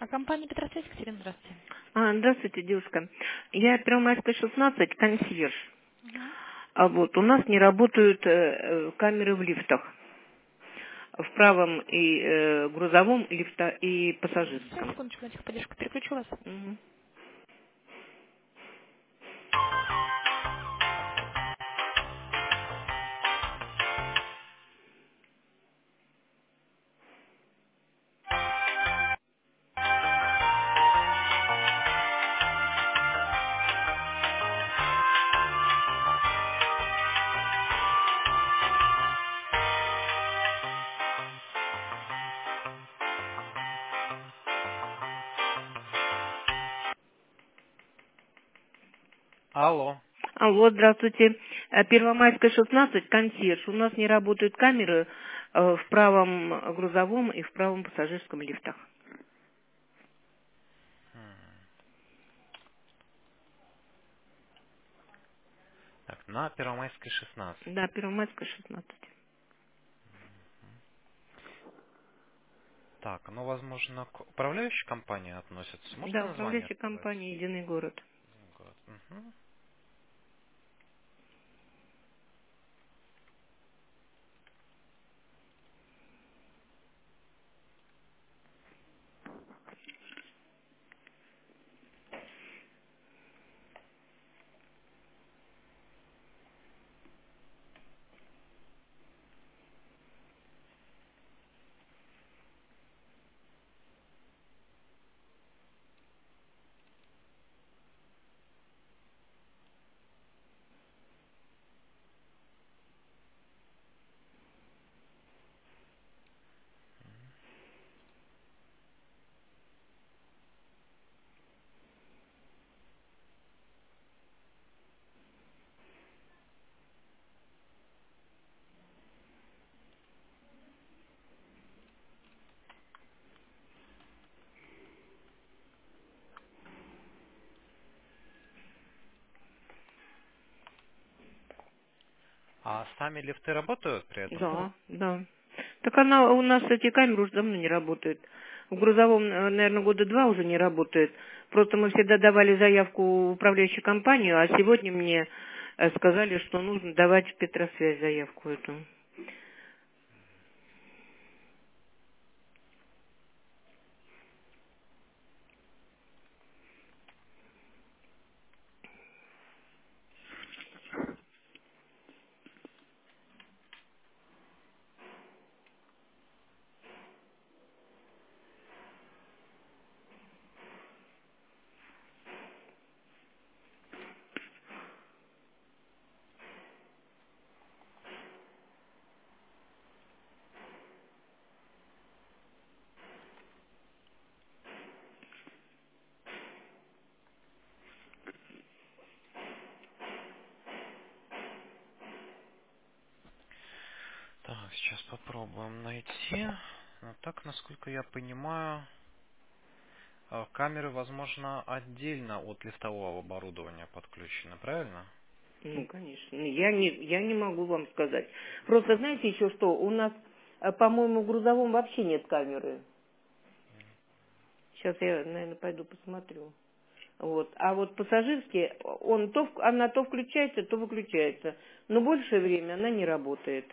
А компания Петросвязь, Екатерина, здравствуйте. Здравствуйте, девушка. Я Первомайская, 16, консьерж. Мгм. А вот у нас не работают камеры в лифтах. В правом и грузовом лифта и Сейчас, пассажирском. секундочку, на техподдержку переключу вас. Мгм. Алло. Алло, здравствуйте. Первомайская, 16, консьерж. У нас не работают камеры в правом грузовом и в правом пассажирском лифтах. Так, на Первомайской 16. Да, Первомайская, 16. Так, оно, возможно, к управляющей компании относится. Можете Да, название управляющая сказать? компания «Единый город». Город. Мгм. А сами лифты работают при этом? Да, да. Так она у нас эти камеры уже давно не работают. В грузовом, наверное, года два уже не работает. Просто мы всегда давали заявку в управляющую компанию, а сегодня мне сказали, что нужно давать в Петросвязь заявку эту. Так, сейчас попробуем найти. Ну, так, насколько я понимаю, камеры, возможно, отдельно от лифтового оборудования подключены, правильно? Ну, конечно. Я не могу вам сказать. Просто знаете еще что? У нас, по-моему, в грузовом вообще нет камеры. Сейчас я, наверное, пойду посмотрю. Вот. А вот пассажирский, она то включается, то выключается. Но большее время она не работает.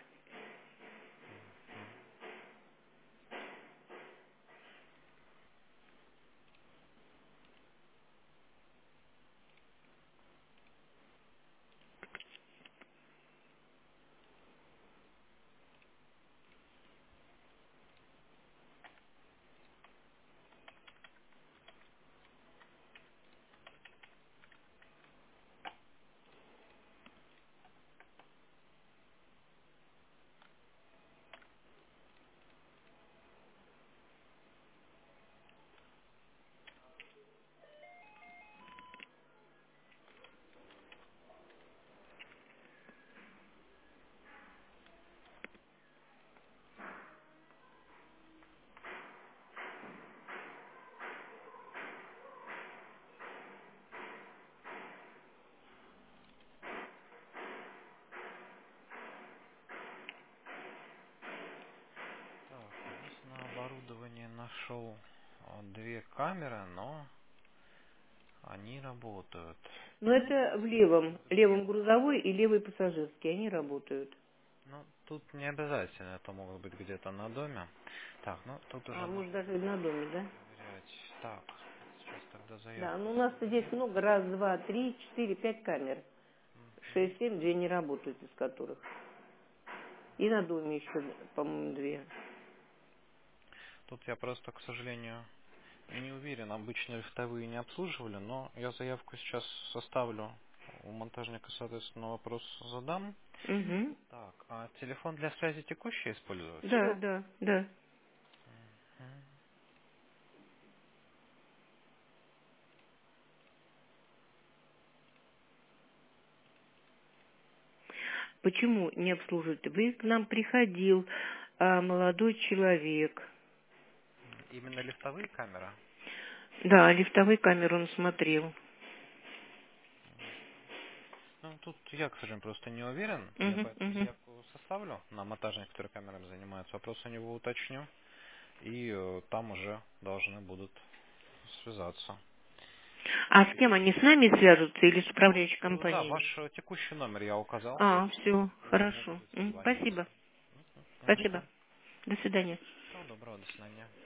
Так, у вас на оборудовании нашел. две камеры, но они работают. Но это в левом грузовой и левый пассажирский, они работают. Ну, тут не обязательно, это могут быть где-то на доме. Так, ну, тут уже А, надо может даже и на доме, да? проверять. Так, сейчас тогда Да, заявку ну у нас здесь сохраню. много, раз, два, три, четыре, пять камер. Мгм. 6, 7, две не работают из которых. И на доме еще, по-моему, две. Тут я просто, к сожалению, не уверен, обычно лифтовые не обслуживали, но я заявку сейчас составлю. У монтажника, соответственно, вопрос задам. Угу. Так, а телефон для связи текущий используется? Да, да, да. Мгм. Почему не обслуживают? Вы к нам приходил молодой человек. Именно лифтовые камеры? Да, лифтовые камеры он смотрел. Ну, тут я, к сожалению, просто не уверен. Я Угу, поэтому угу. заявку составлю на монтажник, который камерами занимается. Вопрос у него уточню. И там уже должны будут связаться. А с кем они с нами свяжутся или с Вот, управляющей да, компанией? ваш текущий номер я указал. А, все, С ними хорошо. будут созваниваться. Спасибо. Мгм, Спасибо. хорошо. До свидания. Всего доброго, до свидания.